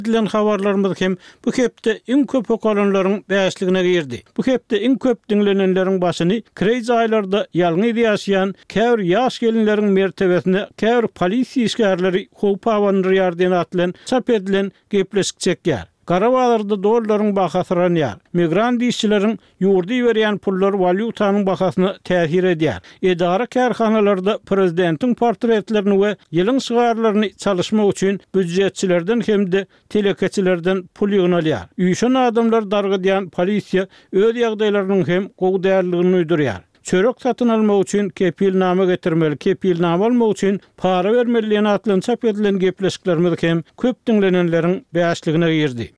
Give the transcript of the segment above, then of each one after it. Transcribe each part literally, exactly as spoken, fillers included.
edilen habarlarymyz hem bu hepde iň köp okalanlaryň bäşligine girdi. Bu hepde iň köp dinlenenleriň başyny Crazy aýlarda ýalňy ýaşaýan käbir ýaş gelinleriň mertebesine käbir polisiýa işgärleri howp awandyryar diýen atlan çap edilen gepleşik çekýär. Karabağlarda dollaryň bahasy ranýar. Migrant işçileriň ýurdy berýän pullar valyutanyň bahasyna täsir edýär. Edara kärhanalarda prezidentiň portretlerini we ýylyň şygarlaryny çalışmak üçin büdjetçilerden hemde telekeçilerden pul ýygnalýar. Üýşen adamlar dargydýan polisiýa öz ýagdaýlarynyň hem gowdärligini uýdurýar. Çörek satın almak üçin kepilname getirmeli, kepilname almak üçin para bermeliýän atlan çap edilen gepleşiklerimiz hem köp dinlenenleriň bäşligine girdi.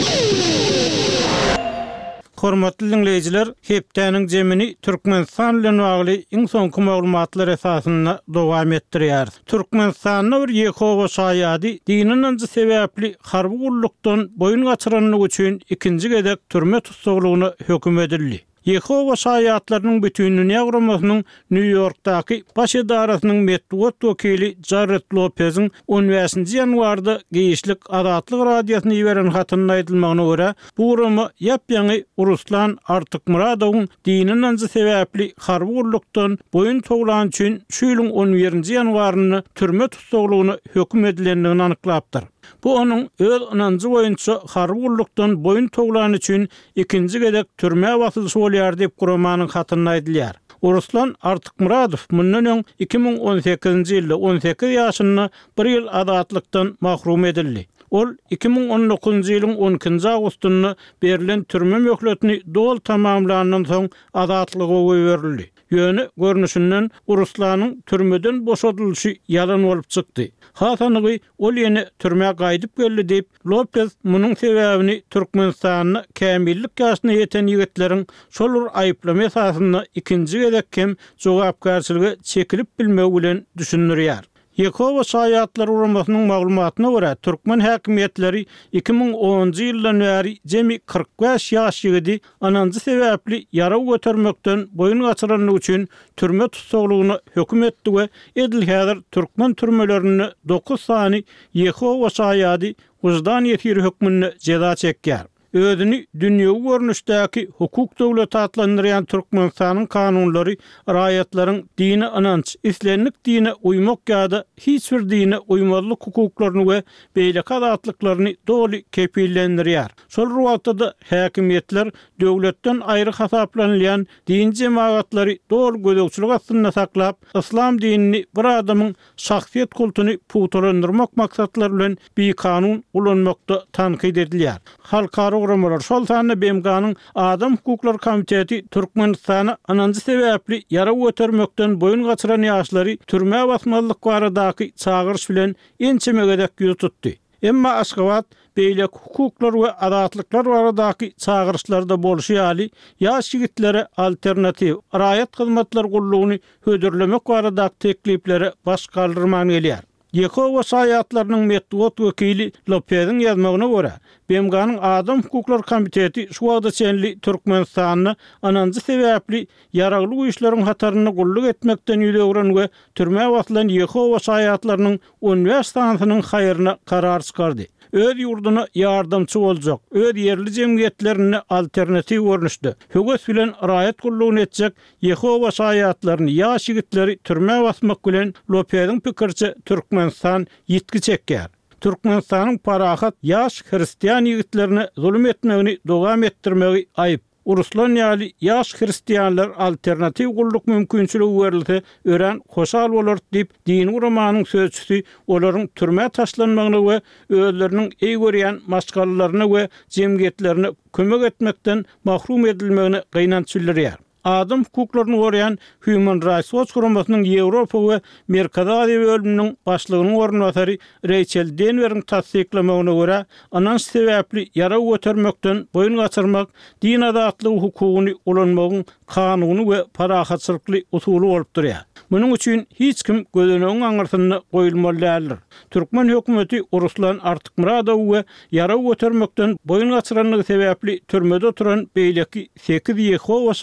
Hormatly dinleýijiler, hepdeniň jemini Türkmenistan bilen bagly iň soňky maglumatlar esasynda dowam etdirýär. Türkmenistanyň bir Yehowa şaýady dininiň sebäpli harby gullukdan boyun gaçyranyny üçin ikinji gedek türme tutsaglygyna höküm edildi. Yehowa şaýatlarynyň bütünlüğüne ýagramasynyň New Yorkdaky baş edarasynyň medeniýet wekili Jared Lopez'in on beşinji ýanwarda Geýişlik Azatlyk radiosyna ýiberen hatyny aýdylmagyna görä, bu uramy ýapýaňy Ruslan Artykmuradowyň dininiň sebäpli harby gullukdan boyun toglan üçin şu ýylyň on birinji ýanwaryny türme tutsaglygyna höküm edilendigini anyklapdyr. Bu onun öz anancı boyunça harby gullukdan boyun toglan üçin ikinji gedek türme wasylşy bolýar diýip guramanyň hatyny aýdylýar. Ruslan Artykmuradow mundan öň iki ming on sekizinji ýylda on sekiz ýaşyny bir ýyl azatlykdan mahrum edildi. Ol iki ming on dokuzunji ýylyň on ikinji awgustyny berilen türme möhletini dol tamamlanandan soň azatlyga berildi. Ýöne görnüşinden Ruslanyň türmeden boşadylşy ýalan bolup çykdy. Hasanygy ol ýene türmäge gaýdyp geldi diýip Lopez munyň sebäbini Türkmenistanyň kämillik ýaşyna ýeten ýigitleriň şolur aýyplama esasynda ikinji gedek hem jogapkarçylygy çekilip bilmegi bilen düşünürýär. Yehowa şaýatlar uramasynyň maglumatyna görä, Türkmen häkimetleri iki ming onunji ýyldan bäri jemi kırk beş ýaş ýigidi ananjy sebäpli ýara götermekden boyun gaçyranyny üçin türme tutsaglygyna höküm etdi we edil häzir Türkmen türmelerini dokuz sany Yehowa şaýady wyjdan ýetiri hökmüne jeza çekýär. Özüni dünýäwi görnüşdäki hukuk döwleti adlandyrýan Türkmenistanyň kanunlary raýatlaryň dini ananç, islenlik dine uymak ýa-da hiç bir dine uymazlyk hukuklaryny we beýleki azatlyklaryny doly kepillendirýär. Şol wagtda häkimetler döwletden aýry hasaplanýan din jemałatlary doly gözegçilik astynda saklap, islam dinini bir adamyň şahsiýet kultuny puwtalandyrmak maksatlary bilen bir kanun ulanmakda tankyd edilýär. Halkara uramalar şol sany B M G'nyň Adam Hukuklar Komiteti Türkmenistany ananjy sebäpli ýara götermekden boyun gaçyran ýaşlary türme basmalyk baradaky çağırış bilen ençeme gedek ýüz tutdy. Emma Aşgabat beýlek hukuklar we azatlyklar baradaky çağırışlarda bolşy ýaly ýaş ýigitlere alternativ raýat hyzmatlar gullugyny hödürlemek baradaky teklipleri baş kaldyrman gelýär. Yehowa şaýatlarynyň medeniýet wekili Lopez'in ýazmagyna görä, B M G'nyň Adam Hukuklar Komiteti şu wagtda çenli Türkmenistanyny ananjy sebäpli ýaraglyk işleriň hataryny gulluk etmekden ýüregren we türme wasylan Yehowa şaýatlarynyň on beş sanatynyň haýyryna karar çykardy. Öz ýurduna ýardamçy boljak, öz yerli jemgyýetlerine alternativ görnüşde höwes bilen raýat gullugyny etjek Yehowa şaýatlaryny ýaş ýigitleri türme basmak bilen Lopez'in pikirçe Türkmenistan ýitki çekýär. Türkmenistanyň parahat ýaş hristiýan ýigitlerine zulüm etmegini dowam etdirmegi aýyp. Ruslan ýaly ýaş hristiýanlar alternativ gulluk mümkinçiligi berilse ören hoşal bolar diýip din uramanyň sözçüsi olaryň türme taşlanmagyny we özleriniň eý görýän maşgallalaryna we jemgyýetlerine kömek etmekden mahrum edilmegini gynançylýar. Adam hukuklaryny goraýan Human Rights Watch guramasynyň Ýewropa we Merkezi Aziýa bölüminiň başlygynyň ornatary Rachel Denver'iň tasdiklamagyna görä, ananjy sebäpli ýara götermekden boyun gaçyrmak din azatlygy hukugyny ulanmagyň kanuny we parahatçylykly usuly bolup durýar. Munyň üçin hiç kim gözenegiň aňyrsyna goýulmaly däldir. Türkmen hökümeti Ruslan Artykmuradow we ýara götermekden boyun gaçyranlygy sebäpli türmede oturan beýleki sekiz Yehowa şaýadyny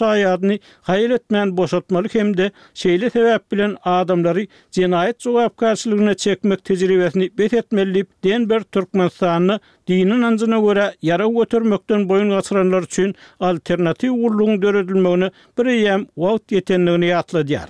ýerdini hayal etmän boşaltmaly hemde şeýle sebäp bilen adamlary jinayet jogapkarçylygyna çekmek tejribesini bet etmeli. Denber Türkmenistanyny dinin anjyna görä ýara götürmekden boyun gaçyranlar üçin alternativ urlugyň döredilmegine bir ýem wagt ýetenligini ýatladýar.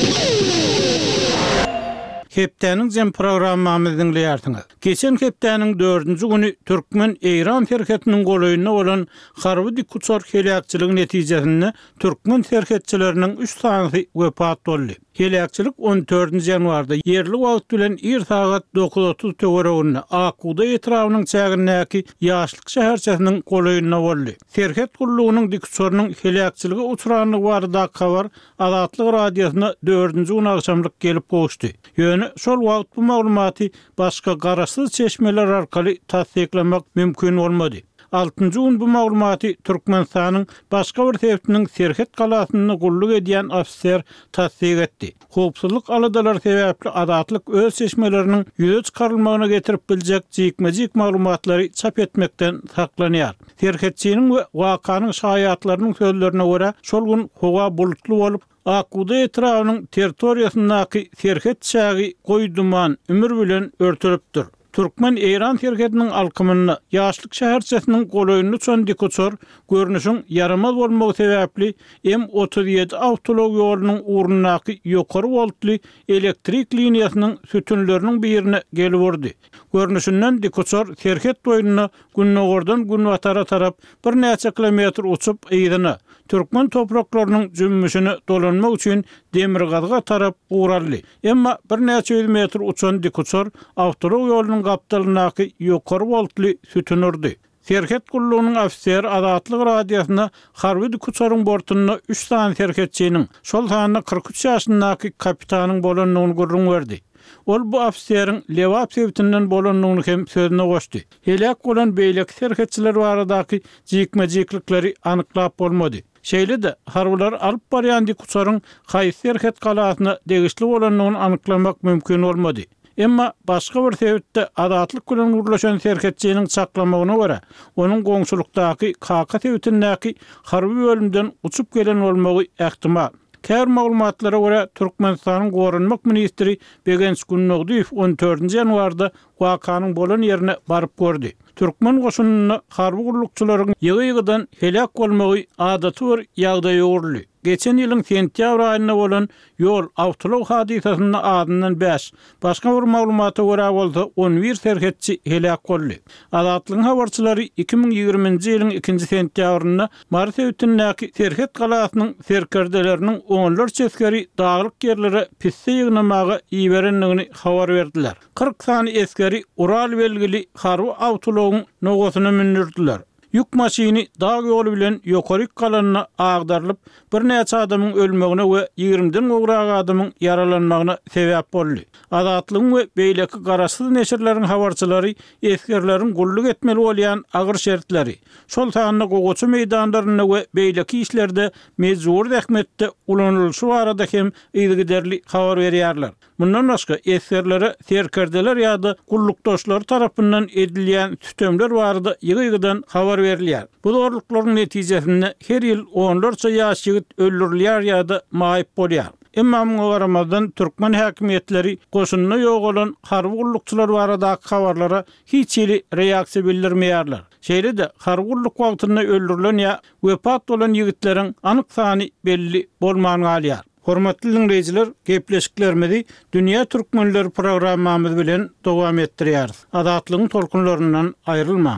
Hepdäniň jem programmamyzy dinleýärsiňiz. Geçen hepdäniň dördünji güni Türkmen Eýran serhetiniň golaýyna bolan harby dikutsor helakçylyk netijesinde Türkmen serhetçileriniň üç sany wepat boldy. Helakçylyk on dördünji ýanwarda yerli wagt bilen er saat dokuz otuz töwereginde Akuda etrawynyň çägindäki ýaşlyk şäherçesiniň golaýyna boldy. Serhet gullugynyň dikutsorynyň helakçylyga uçuranyny barada habar Azatlyk radiosyna dördünji gün akşamlyk gelip goşdy. Ýöne şol wagt bu maglumaty başga garaşsyz çeşmeler arkaly tasdiklemek mümkin bolmady. altynjy gün bu maglumaty Türkmenistanyň başga bir sebäpiniň Serhet galasyny gulluk edýän ofisier tasdik etdi. Howpsuzlyk aladalar sebäpli Azatlyk öz seçmeleriniň ýüze çykarylmagyna getirip biljek jikmejik maglumatlary çap etmekden saklanýar. Serhetçiniň we wakanyň şaýatlarynyň sözlerine görä şol gün howa bulutly bolup Akuda etrawynyň territoriýasyndaky serhet çägi goýduman ümür bilen örtülipdir. Türkmen Eýran serhetiniň alkymyny ýaşlyk şäherçesiniň golaýyny çön dikutsor görnüşiň yaramaz bolmagy sebäpli M otuz ýedi awtolog ýolunyň urundaky ýokary voltly elektrik liniýasynyň sütünleriniň birine gelip urdy. Görnüşinden dikutsor serhet doýunyny günnogordan günwatara tarap bir näçe kilometr uçup eýdini. Türkmen topraklarynyň jümmüşini dolanmak üçin Demirgazga tarap uğrarly. Emma bir näçe ýüz metr uçan dikutsor awtolog ýolunyň gapdalyndaky ýokary voltly sütünürdi. Serhet gullugynyň ofisier Azatlyk radiosyna harby dikutsoryň bortuny üç sany serhetçiniň şol sany kırk üç ýaşyndaky kapitanyň bolanyny gurrun berdi. Ol bu ofisieriň lewap sebäbinden bolanyny hem sözüne goşdy. Helak bolan beýlek serhetçiler baradaky jikmejiklikleri anyklap bolmady. Şeýle-de harbylar alyp barýan dikutsoryň haýsy serhet galasyna degişli bolanyny anyklamak mümkin bolmady. Emma başga bir sebäpde Azatlyk bilen urlaşan serhetçiniň çaklamagyna görä, onuň goňşulukdaky Kaka sebäbindäki harby bölümden uçup gelen bolmagy ähtimal. Kär maglumatlara görä Türkmenistanyň gorunmak ministri Begenç Günnogdiýew on dördünji ýanwarda wakanyň bolan ýerine baryp gördi. Türkmen goşunyny harby gullukçylaryň ýygy-ýygydan helak bolmagy adaty bir ýagdaý urly. Geçen ýylyň sentýabr aýyna bolan ýol awtolog hadisasynyň adyndan beş, başga bir maglumata görä bolsa on bir serhetçi helak boldy. Azatlygyň habarçylary iki ming ýigrimiji ýylyň ikinji sentýabrynda Mars ýetindäki serhet galasynyň serkerdeleriniň onlar çeskeri daglyk ýerlere pisse ýygnamagy iýberenligini habar berdiler. kırk sany eskeri Ural belgili harby awtologyň nogosyna mindirdiler. Yük maşini dağ ýolu bilen ýokary galanyna agdarylyp bir näçe adamyň ölmegine we ýigrimden gowrak adamyň yaralanmagyna sebäp boldy. Azatlygyň we beýleki garaşsyz neşirleriň habarçylary eskerleriň gulluk etmeli bolýan agyr şertleri şol sanyny gogoçy meýdanlaryna we beýleki işlerde mejbur ähmetde ulanylşy barada hem ýygyderli habar berýärler. Bundan başga eskerlere serkerdeler ýa-da gullukdaşlar tarapyndan edilýän tütemler barada ýygy-ýygydan habar berilýär. Bu dogrulyklaryň netijesinde her ýyl onlarça ýaş ýigit öldürilýär ýa-da maýyp bolýar. Emma muňa garamazdan Türkmen häkimetleri goşunyna ýok bolan harby gullukçylar barada habarlara hiç ýeli reaksiýa bildirmeýärler. Şeýle-de harby gulluk wagtynda öldürilen ýa wepat bolan ýigitleriň anyk sany belli bolmany galýar. Hormatly dinleýijiler, gepleşiklerimizi Dünýä Türkmenleri programmamyz bilen dowam etdirýäris. Azatlygyň tolkunlaryndan aýrylmaň.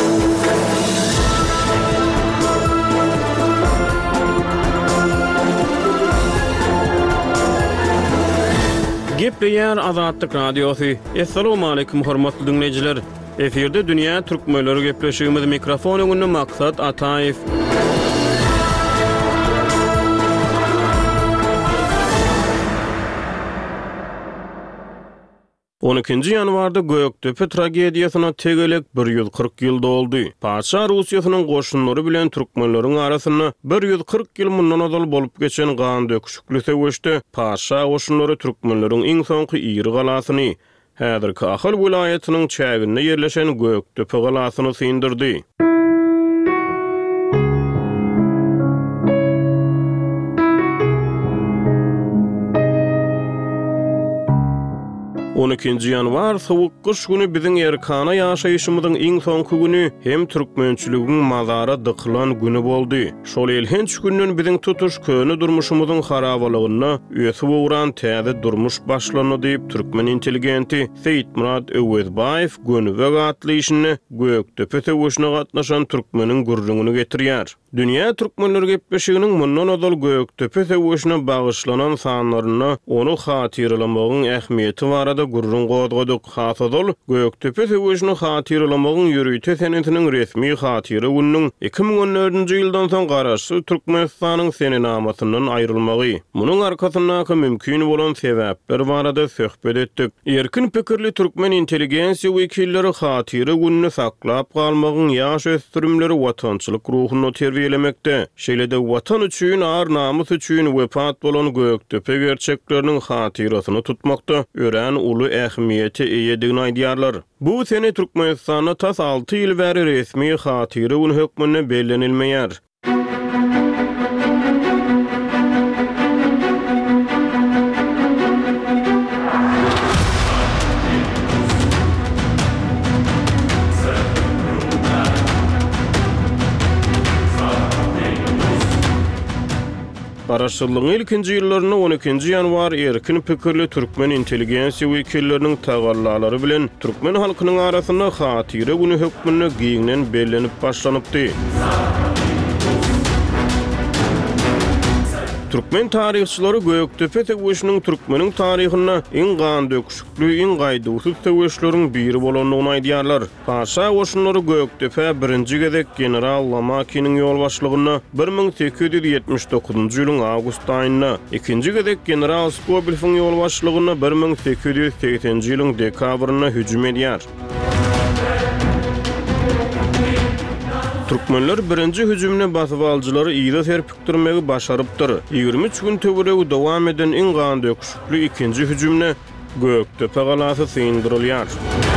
Gepleýär Azatlyk radiosy. Assalamu alaykum hormatly dinleýijiler. Eferde Dünýä Türkmenleri gepleşigimiz mikrofon öňünde Maksat Ataýew. on ikinji ýanwarda Göktepe tragediýasyna tegelek bir ýüz kırk ýyl doldy. Paşa Russiýasynyň goşunlary bilen türkmenleriň arasyna bir ýüz kırk ýyl mundan azal bolup geçen gan döküşikli sebäpde Paşa goşunlary türkmenleriň iň soňky ýyry galasyny, häzirki Ahal vilayatynyň çäginde ýerleşen Göktepe galasyny syndirdi. on ikinji ýanwar sowuk gyş güni biziň erkana ýaşaýyşymyzyň iň soňky güni hem türkmençiligiň mazara dıkylan güni boldy. Şol elhenç günden biziň tutuş köni durmuşymyzyň harabalygyna öýesi bowran täze durmuş başlandy diýip türkmen intelligenti Seyitmurad Öwezbaýew güni we gatly işini Göktepe töwüşine gatnaşan türkmeniň gurrungyny getirýär. Dünýä türkmenleri gepleşiginiň mundan odal Göktepe töwüşine bagyşlanan sanlaryna onu hatyrlamagyň ähmiýeti barada gurrun gozgadyk. Hasodal Göktepe töwüşine hatyrlamagyň ýürüýte senetiniň resmi hatyry günüň iki ming on dördünji ýyldan soň garaşy Türkmenistanyň senenamasynyň aýrylmagy. Munyň arkasyndaky mümkin bolan sebäpler barada söhbet etdik. Erkin pikirli türkmen intelligensiýa wekilleri hatyry gününi saklap galmagyň ýaş ösdürümleri watançylyk ruhuny terbiýelemekde. Şeýlede watan üçin, ar namys üçin wepat bolan Göktepe gerçekleriniň hatyrasyny tutmakda ören uly ähmiýeti eýedigini aýdýarlar. Bu sene Türkmenistana tas alty ýyl bäri resmi hatyry gün hökmüne bellenilmeýär. Garaşsylygyň ilkinji ýyllaryna on ikinji ýanwar erkin pikirli türkmen intelligensiýa wekilleriniň tagallalary bilen türkmen halkynyň arasynda hatyry güni hökmüne giňden bellenip başlanypdy. Türkmen tarihçileri Göktepe töwüşiniň türkmeniň taryhyna iň gan döküşikli, iň gaýdysyz töwüşleriň biri bolanlygyny aýdýarlar. Paşa oşunlary Göktepe birinji gezek general Lamakiň ýol başlygyna bir ming sekiz ýüz ýetmiş dokuzunji ýylyň awgust aýyna, ikinji gezek general Skobelfiň ýol başlygyna bir ming sekiz ýüz seksenji ýylyň dekabryna hüjüm edýär. Türkmenler birinji hüjümne basyp aljylary ýyla serpikdirmegi başarypdyr. ýygrimi üç gün töweregi dowam eden iň gan döküşikli ikinji hüjümne Göktepe galasy syndyrylýar.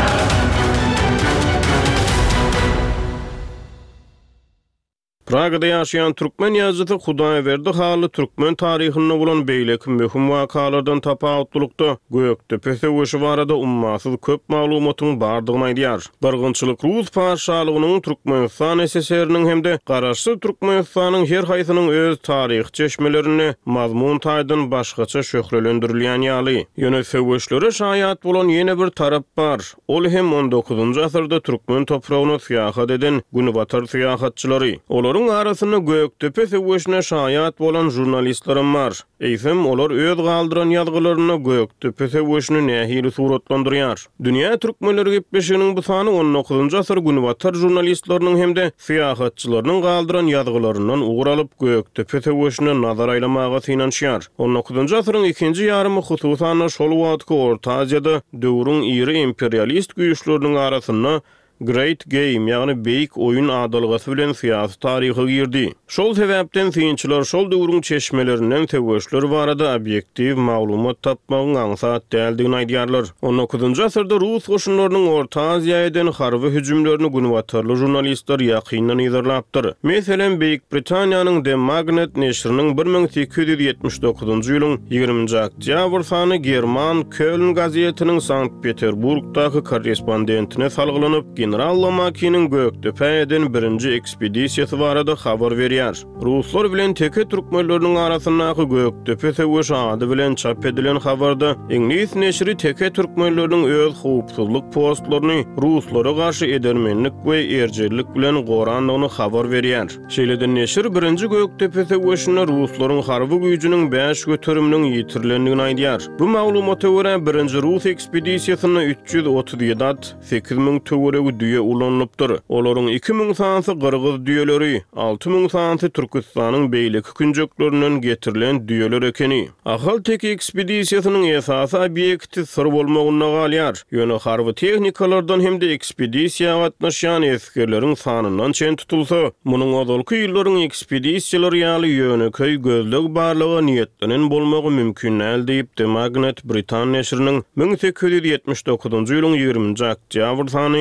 Pragada ýaşaýan türkmen ýazgysy Hudaýberdi haly türkmen taryhyna bolan beýleki möhüm wakalardan tapawutlukda Göktepe töwüşi barada ummasyz köp maglumatyň bardygyny aýdýar. Bargynçylyk Rus paşalygynyň Türkmenistan S S R-iniň hemde garaşy Türkmenistanyň her haýsynyň öz taryh çeşmelerini mazmun taýdan başgaça şöhrelendirilýän ýaly. Ýöne töwüşlere şaýat bolan ýene bir tarap bar. Ol hem on dokuzunji asyrda türkmen topragyna syýahat eden günübatar syýahatçylary. Olaryň arasynda Göktepe töwüşine şaýat bolan jurnalistlerim bar. Eýsem olar öz galdyran ýazgylaryna Göktepe töwüşini nähili suratlandyrýar. Dünýä türkmenleri gepleşiginiň bu sany on dokuzunji asyr günübatar jurnalistleriniň hemde syýahatçylarynyň galdyran ýazgylaryndan ugur alyp Göktepe töwüşine nazar aýlamaga synanýar. on dokuzunji asyryň ikinji ýarymy hususan şol wagtky Orta Aziýada döwrüň iri imperialist güýçleriniň arasynda Great Game ýagny beýik oýun adalgasy bilen syýasy taryhy girdi. Şol sebäpden synçylar şol döwrüň çeşmelerinden töwüşler barada obyektiw maglumat tapmagyň aňsat däldigini aýdýarlar. on dokuzunji asyrda Rus goşunlarynyň Orta Aziýadan harby hüjümlerini günübatarly jurnalistler ýakyndan ýazarlapdyr. Meselem Beýik Britaniýanyň The Magnet neşriniň bir ming sekiz ýüz ýetmiş dokuzunji ýylyň ýygrimiňji oktýabr sany German Köln gazetiniň Sankt Peterburgdaky korrespondentine salgylanyp General Lamakiň Göktepe'den birinji ekspedisiýasy barada habar berýär. Ruslar bilen teke türkmenleriniň arasyndaky Göktepe töwüşi ady bilen çap edilen habarda İngiliz neşri teke türkmenleriniň öz howpsuzlyk postlaryny Ruslara garşy edermenlik we erjerlik bilen goranlygyny habar berýär. Şeýleden neşir birinji Göktepe töwüşine Ruslaryň harby güýjüniň beş götürüminiň ýitirilendигini aýdýar. Bu maglumaty görä birinji Rus ekspedisiýasyna üç ýüz otuz ýedi at sekiz ming töweregi düýe ulanlypdyr. Olaryň iki ming sansy Gyrgyz düýeleri, alty ming sansy Türkistanyň beýleki künjeklerinden getirilen düýeler ekeni. Ahal tek ekspedisiýasynyň esasy obyekti sır bolmagyna galýar. Ýöne harby tehnikalardan hemde ekspedisiýaga gatnaşan eskerleriň sanyndan çen tutulsa, munyň ozalky ýyllaryň ekspedisiýalary ýaly ýöneköý gözleg barlygy niýetlenen bolmagy mümkin näl diýip The Magnet Britan neşriniň ming sekiz ýüz ýetmiş dokuzunji ýylyň ýygrimiňji oktýabr sany Köln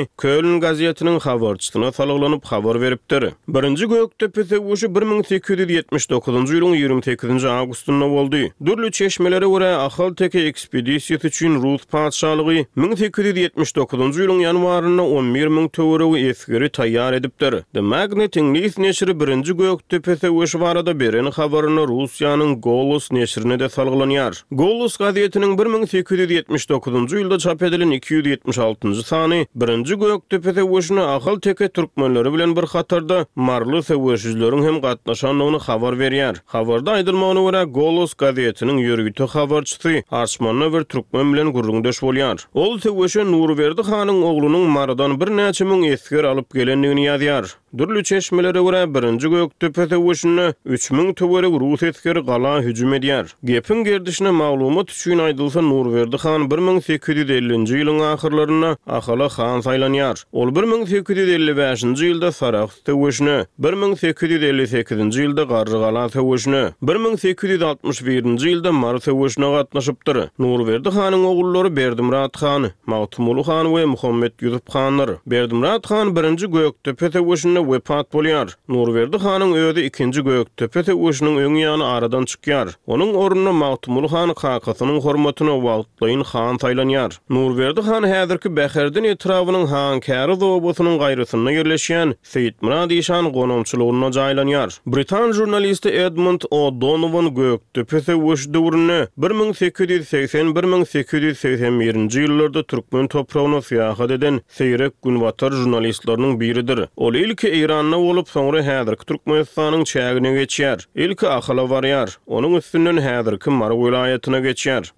Berlin gazetinin habarçysyna salaglanyp habar beripdir. Birinji Göktepe töwüşi bir ming sekiz yüz ýetmiş dokuzunjy ýylyň ýygrimi sekizinji awgustunda boldy. Dürli çeşmelere görä ahal teke ekspedisiýasy üçin Rus padşalygy ming sekiz yüz ýetmiş dokuzunjy ýylyň ýanwaryna on bir ming töweregi eskeri taýýar edipdir. The Magnet Inglis neşri birinji Göktepe töwüşi barada beren habaryny Russiýanyň Golos neşrine de salgylanyar. Golos gazetiniň bir ming sekiz yüz ýetmiş dokuzunjy ýylda çap edilen iki yüz ýetmiş altyncı sany birinji Göktepe töwüşine ahal teke türkmenleri bilen bir hatarda marly töwüşçüleriň hem gatnaşanlygyny habar berýär. Habarda aýdylmagyna görä Golos gazetiniň ýörgüti habarçysy Arçmanly bir türkmen bilen gurrundaş bolýar. Ol töwüşe Nurberdi hanyň oglunyň maradan bir näçe ming esker alyp gelendigini ýazýar. Dürli çeşmelere görä birinji Göktepe töwüşine üç ming töwerek Rus eskeri gala hüjüm edýär. Gepin gerdişine maglumat üçin aýdylsa Nurberdi han bir ming sekiz yüz ellinji ýylyň ahyrlaryna Akala han saýlanýar. Ol bir ming sekiz yüz elli beşinji ýylda Sarax töwüşine, bir ming sekiz yüz elli sekizinji ýylda Garrygala töwüşine, bir ming sekiz yüz altmış birinji ýylda Mar töwüşine gatnaşypdyr. Nurberdi hanyň ogullary Berdimrat han, Magtumuly han we Muhammed Ýusup hanlar. Berdimrat han birinji Göktepe töwüşine wepat bolýar. Nurberdi hanyň özi ikinji Göktepe töwüşiniň öňi ýany aradan çykýar. Onuň ornuny Magtumuly han kakasynyň hormatyna wagtlaýyn han saýlanýar. Nurberdi han häzirki Bäherdin etrawynyň han käri zobatynyň gaýrysyna ýerleşýän Seýitmurad işan gonomçylygyna jaýlanýar. Britan jurnalisti Edmund O'Donovan Göktepe töwüşi döwrüne bir ming sekiz yüz seksen - bir ming sekiz yüz seksen birinji ýyllarda türkmen topragyna syýahat eden seýrek günbatar jurnalistlarynyň biridir. Ol ilki Iranda bolup soňra häzirki Türkmenistanyň çägine geçýär. İlki Akala barýar. Onuň üstünden häzirki Mar welaýatyna geçýär.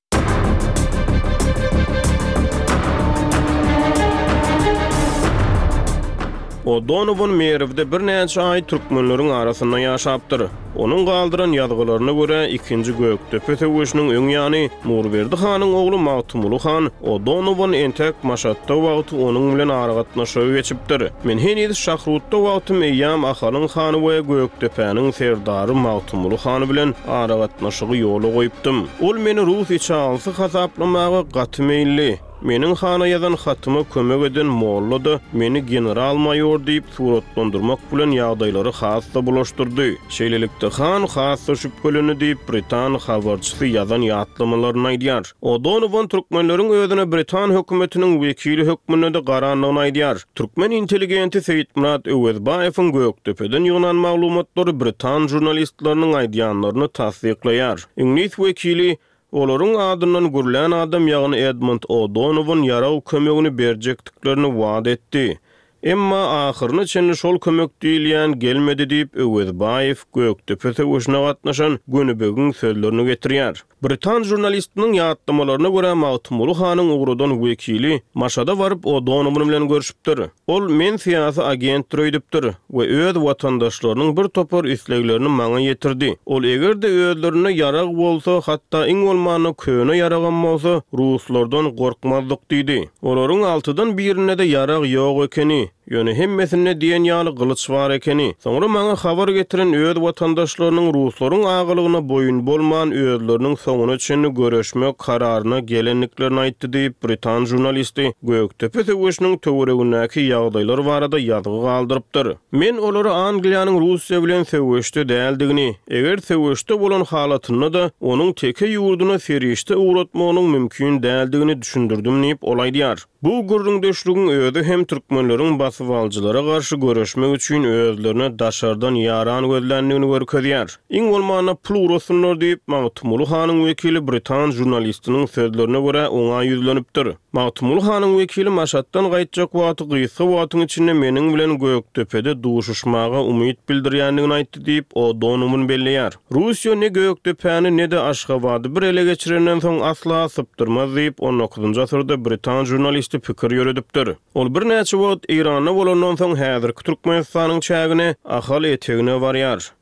O'Donovan merivde bir näçe ay türkmenleriň arasynda ýaşapdyr. Onuň galdyran ýazgylaryna görä ikinji Göktepe töwüşiniň öňi ýany Nurberdi hanyň ogly Magtumuly han O'Donovan entek maşatda wagty onuň bilen aragatnaşyp geçipdir. Men henüz Şahrutda wagtym eýam Ahalyň hany we Göktepe'niň serdary Magtumuly hany bilen aragatnaşygy ýola goýupdym. Ol meni Rus içalsy hasaplamagy gaty meýilli. Meniň hana ýazan hatyma kömek eden mollada meni general mayor diýip suratlandyrmak bilen ýagdaýlary hassa bulaşdyrdy. Şeýlelikde han hassa şüpheleni diýip Britan habarçysy ýazan ýatlamalaryn aýdýar. O'Donovan türkmenleriň özüne Britan hökümetiniň wekili hökmüne de garanlygyny aýdýar. Türkmen intelligenti Seýitmurad Öwezbaýewiň Göktepe'den ýygynan maglumatlary Britan jurnalistlarynyň aýdýanlaryny tasdiklaýar. Inglis wekili olaryň adyndan gürlän adam ýagny Edmund O'Donovan ýaraw kömegini berjekdiklerini wada etdi. Emma ahyryny çenli şol kömek diýilýän gelmedi diýip Öwezbaýew Göktepe töwüşine gatnaşan Günübegin sözlerini getirýär. Britan jurnalistiniň ýatlamalaryna görä Magtumuly hanyň ugradan wekili maşada baryp O'Donovan bilen görüşipdir. Ol men syýasy agentdir öýdipdir we öz watandaşlarynyň bir topar isleglerini maňa ýetirdi. Ol egerde özlerine ýarag bolsa, hatda iň bolmany köne yaragan bolsa, Ruslardan gorkmazdyk diýdi. Olaryň altydan birine de ýarag ýok ekeni, ýöne hemmesine diýen ýaly gylyç bar ekeni. Soňra maňa habar getiren öz watandaşlarynyň Ruslaryň agylygyna boyun bolman özleriniň soňuna çenli görüşmek kararyna gelenliklerini aýtdy diýip Britan jurnalisti Göktepe töwüşiniň töweregindäki ýagdaýlar barada ýazgy galdyrypdyr. Men olary Angliýanyň Russiýa bilen töwüşde däldigini, eger töwüşde bolan halatyny da onuň teke ýurduna serişde uğratmagynyň mümkin däldigini düşündirdim diýip olaýdýar. Bu gurrundaşlygyň özü hem türkmenleriň basyp aljylara garşy görüşmek üçin özlerine daşardan ýaran gözlendigini görkezýär. Iň bolmany plurosynlar diýip Magtumuly hanyň wekili Britan jurnalistiniň sözlerine görä oňa ýüzlenipdir. Magtumuly hanyň wekili maşatdan gaýtjak wagty gysga wagtyň içinde meniň bilen Göktepe'de duşuşmaga umyt bildirýändigini aýtdy diýip O'Donovan belleýär. Russiýa ne Göktepe'ni ne de Aşgabaty bir ele geçirenden soň asla sypdyrmaz diýip on dokuzunjy asyrda Britan jurnalisti pikir ýöredipdir. Ol bir näçe wagt Iranda bolandan soň häzirki Türkmenistanyň çägine ahal etegine barýar.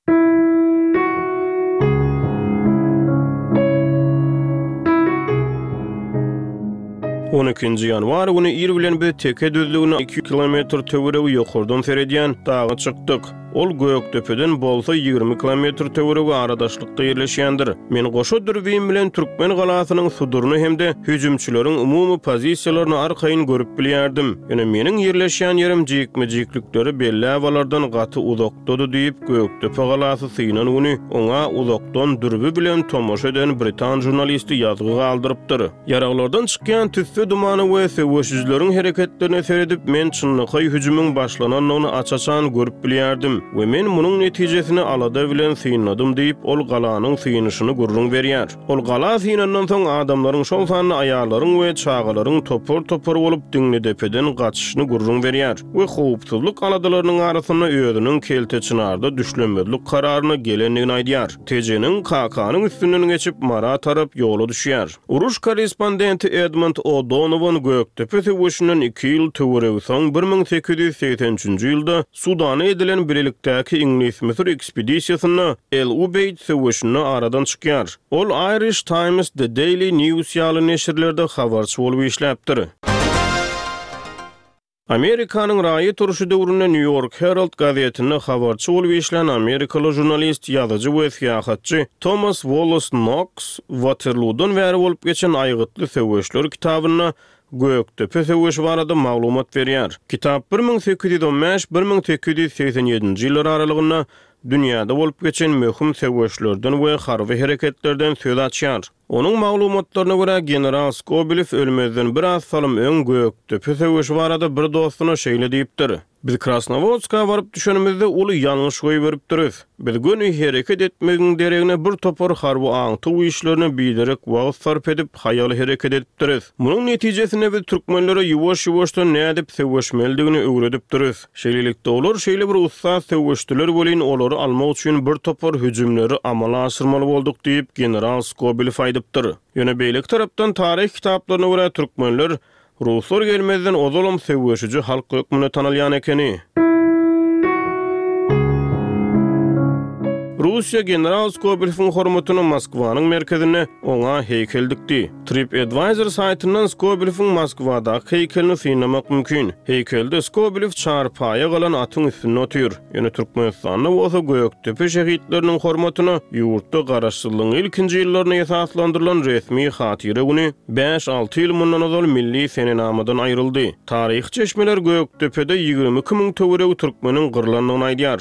on ikinji ýanwar güni ir bilen bir teke düzlügine iki kilometr töweregi ýokardan seredýän dağa çykdyk. Ol Göktepe'den bolsa ýygrimi kilometr töwerege aradaşlykda ýerleşýändir. Men goşa dürbin bilen Türkmen galasynyň suduruny hemde hüjümçüleriň umumy pozisiýalaryny arkaýyn görüp bilýärdim. Ýöne meniň ýerleşýän ýerim jikme-jiklikleri belli awalardan gaty uzakdydy diýip Göktepe galasy synan güni oňa uzakdan dürbi bilen tomoşa eden Britan jurnalisti ýazgy galdyrypdyr. Ýaraglardan çykýan tüssü dumany we sewişçileriň hereketlerini seredip men çynlygy hüjümüň başlananyny açaçan görüp bilýärdim we men munyň netijesini alada bilen synadım diýip ol galanyň synyşyny gurrun berýär. Ol gala synandan soň adamlaryň şol sany aýallaryň we çağalaryň topor-topor bolup Diňledepeden gaçyşyny gurrun berýär we howpsuzlyk aladalarynyň arasyna öýüdüniň kelte çynarda düşlenmezlik kararyny gelenligini aýdýar. T J'niň K K-nyň üstünden geçip mara tarap ýola düşýär. Uruş korrespondenti Edmund O'Donovan Göktepe sewişinden iki ýyl töweregi soň bir miň sekiz ýüz seksençinji ýylda Sudana edilen birlikdäki Ingliz-Misir ekspedisiýasyny El Ubeyd sewişini aradan çykýar. Ol Irish Times The Daily News ýaly neşirlerde habarçy bolup işläpdir. Amerikanyň raýy turşy döwründe New York Herald gazetine habarçy bolup işlän Amerikaly jurnalist, ýazyjy we syýasatçy Thomas Wallace Knox Waterloo'dan bäri bolup geçen aýgytly sewişler kitabyna Göktepe sewişi barada maglumat berýär. Kitap bir miň sekiz ýüz on beş - bir miň sekiz ýüz seksen ýedinji ýyllar aralygynda dünýäde bolup geçen möhüm sewişlerden we harby hereketlerden söz açýar. Onuň maglumatlaryna görä general Skobelew ölmezden bir az salym öň Göktepe sewişi barada bir dostuna şeýle diýipdir. Biz Krasnovodska baryp düşenimizde uly ýalňyş goýup beripdiris. Biz göni hereket etmegiň deregine bir topar harby aňty işlerini bilerek wagt sarp edip haýaly hereket edipdiris. Munyň netijesinde biz türkmenlere ýuwaş-ýuwaşdan nädip sewişmeldigini öwredipdiris. Şeýlelikde olar şeýle bir ussat sewişdiler bolýan olary almak üçin bir topar hüjümleri amala aşyrmaly boldyk diýip general Skobelew aýdypdyr. Ýöne beýlik tarapdan tarih kitaplaryna görä türkmenler Ruslar gelmezden ozolum sewişici halk hökmüne tanylýan ekeni. Russiya general Skobelew'in hormatyny Moskwanyň merkezine oňa heykel dikdi. TripAdvisor saytyndan Skobelew'in Moskwadaky heykelini synamak mümkin. Heykelde Skobelew çarpaýa galan atyň üstünde otyr. Ýöne Türkmenistanyň bolsa Göktepe şehitleriniň hormatyna ýurtda garaşsyzlygyň ilkinji ýyllaryna esaslandyrylan resmi hatyra güni beş alty ýyl mundan ozal milli senenamadan aýryldy. Tarih çeşmeler Göktepede ýygrimi iki miň töweregi türkmeniň gyrlandygyny aýdýar.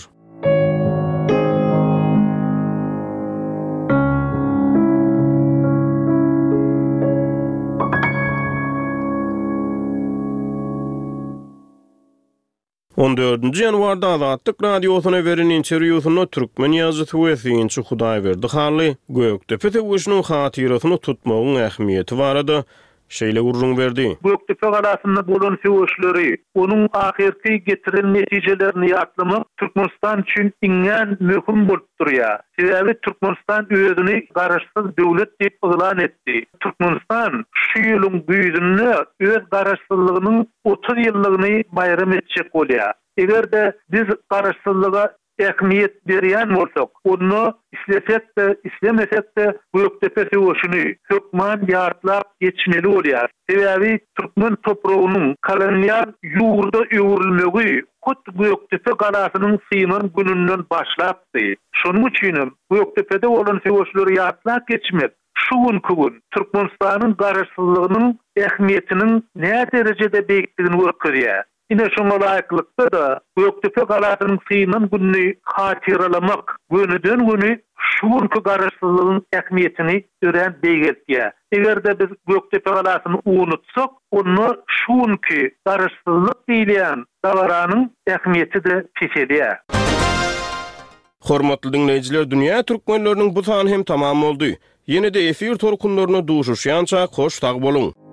on dördünji ýanwarda Azatlyk radiosuna beren interwýusyna türkmen ýazgysy we synçy Hudaýberdi Haly Göktepe sewişiniň hatyrasyny tutmagyň ähmiýeti barada şeýle gurrun berdi. Göktepe galasynda bolan sewişleri, onuň ahirki getiren netijelerini ýatlamak Türkmenistan üçin iňen möhüm bolup durýar. Sebebi Türkmenistan özüni garaşsyz döwlet diýip elan etdi. Türkmenistan şu ýylyň güýdünde öz garaşsyzlygynyň otuz ýyllygyny bayram etjek bolýar. Egerde biz garaşsyzlyga ähmiýet berýän bolsak, onu isletek de, islemesek de Göktepe sewişini hökman ýartlap geçmeli bolýar. Sebebi Türkmen topragynyň kolonial ýurda öwrülmegi hut Göktepe galasynyň synyň gününden başlapdy. Şonuň üçin Göktepede bolan sewişleri ýartlap geçmek şu gün Türkmenistanyň garaşsyzlygynyň ähmiýetiniň näme derejede beýikdigini görkezýär. Ine şoňa laýyklykda da Göktepe galasynyň synyň gününi hatyralamak, günüden güni şu günkü garaşsyzlygyň ähmiýetini ören beýgeltýär. Egerde biz Göktepe galasyny unutsak, onu şu günkü garaşsyzlyk diýilen dawaranyň ähmiýeti de peşelýär. Hormatly dinleýijiler, dünýä türkmenleriniň bu sany hem tamam boldy. Ýene-de efir torkunlaryna duşuşýança hoş tag boluň.